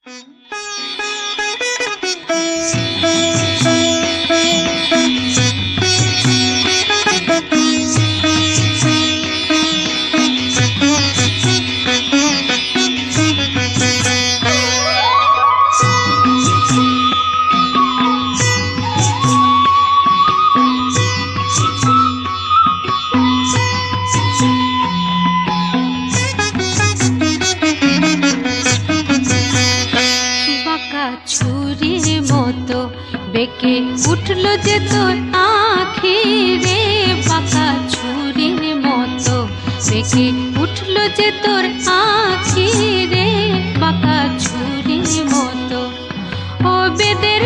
ছুরির মতো বেঁকে উঠলো যে তোর আঁখি রে, বাঁকা ছুরির মতো বেঁকে উঠলো যে তোর আঁখি রে, বাঁকা ছুরির মতো। ও বেদের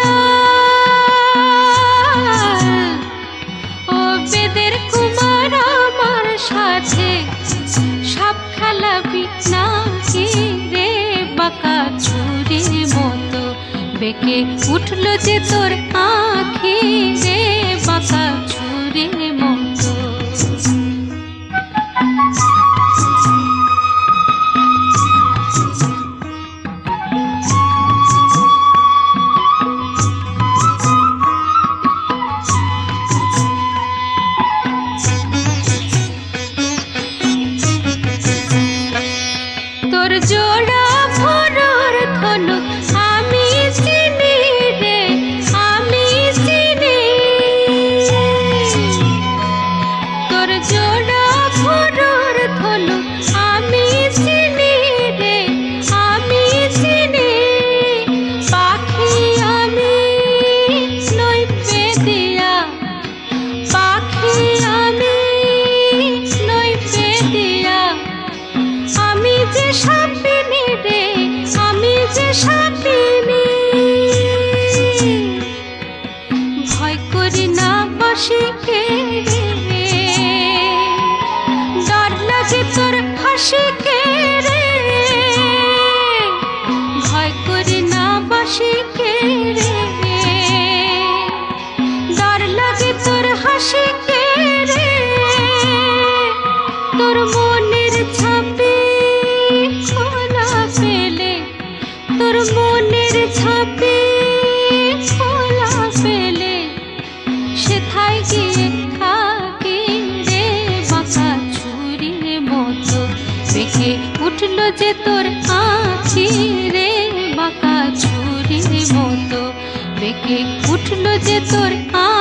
দুলাল, ও বেদের কুমার আমার সাথে সব খেলাবি নাকি রে, বাঁকা ছুরির মতো বেঁকে উঠলো যে তোর আঁখি রে, বাঁকা ছুরির মতো। তোর জোড়া ভোরের ধনুক আমি চিনি রে, আমি চিনি। তোর জোড়া ভোরের ধনুক আমি চিনি রে, আমি চিনি। পাখি আমি নই পেদিয়া, পাখি আমি নই পেদিয়া। আমি যে সাপিনী রে, আমি যে সাপিনী। ভয় করি না বাঁশিকে রে, ডর লাগে তোর হাসিকে রে। ভয় করি না বাঁশিকে রে, ডর লাগে তোর হাসিকে রে। তোর মনের ছাপে খোলা পেলে, তোর মনের ছাপে খোলা পেলে সেথায় গিয়ে থাকি রে, বাঁকা ছুরির মতো বেঁকে উঠলো যে তোর আঁখি রে, বাঁকা ছুরির মতো বেঁকে উঠলো যে তোর